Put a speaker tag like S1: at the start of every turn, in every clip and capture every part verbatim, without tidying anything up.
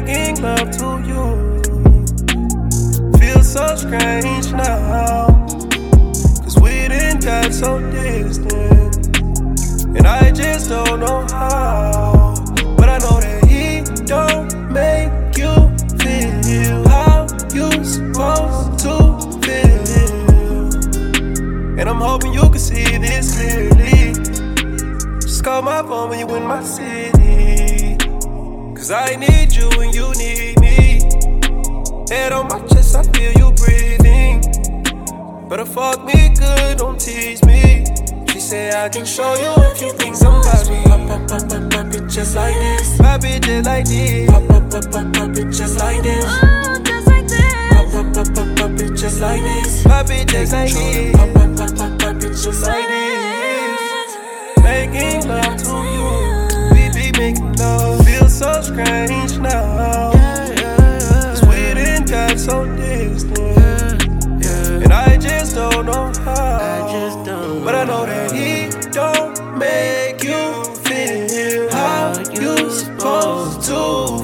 S1: making love to you. Feels so strange now, cause we done got so distant, and I just don't know how. But I know that he don't make you feel how you supposed to feel, and I'm hoping you can see this clearly. Just call my phone when you in my city, cause I need you and you need me. Head on my chest, I feel you breathing. Better fuck me good, don't tease me. She say I can show you a few things about me.
S2: Pop, pop, pop, pop, pop it just like this.
S1: Pop it just like this.
S2: Pop, pop, pop, pop, pop it just like this.
S3: Oh, just like this.
S2: Pop, pop, pop, pop, pop it just like this.
S1: Pop it just like this.
S2: Pop, pop, pop, pop, pop it just like this.
S1: Making love to you. We be making love. Feels so strange now, cause we done got so distant, and I just don't know how. But I know that he don't make you feel how you supposed to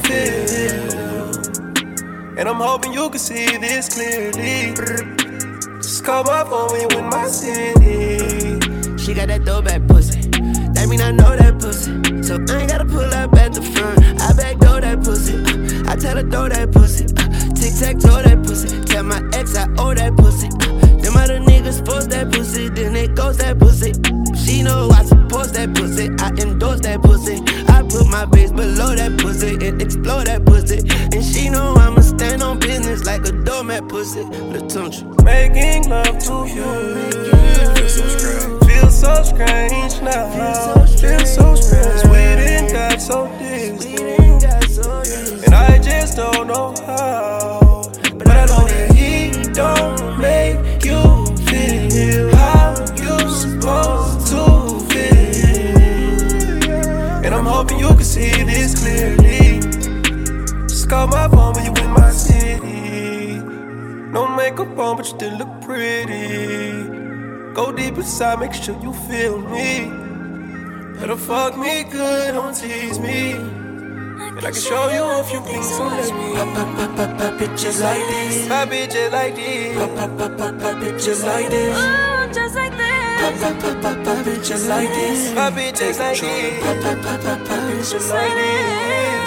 S1: feel, and I'm hoping you can see this clearly. Just call my phone when you in my city.
S4: She got that throwback pussy, that mean I know that pussy. So I ain't gotta pull up at the front, I backdoor that pussy. uh, I tell her throw that pussy, uh, tic-tac-toe that pussy. Tell my ex I owe that pussy. uh, Them other niggas force that pussy, then it goes that pussy. She know I support that pussy, I endorse that pussy. I put my base below that pussy and explore that pussy. And she know I'ma stand on business like a doormat pussy. Look, don't you?
S1: Making love to you. Feels so strange now. Feels so strange. We done got so distant, and I just don't know how. But I know that he don't make you feel how you supposed to feel, and I'm hoping you can see this clearly. Just call my phone when you in my city. No makeup on, but you still look pretty. Go deep inside, make sure you feel me. Better fuck me good, don't tease me, and I can show you a few things, so let me.
S2: Pop, pop, pop, pop, pop it just like this.
S1: Pop it just like this.
S2: Pop, pop, pop, pop, pop it just like this.
S3: Oh, just like this.
S2: Pop, pop, pop, pop, pop it just like this.
S1: Pop it just like this.
S2: Pop, pop, pop, pop, pop it just like this.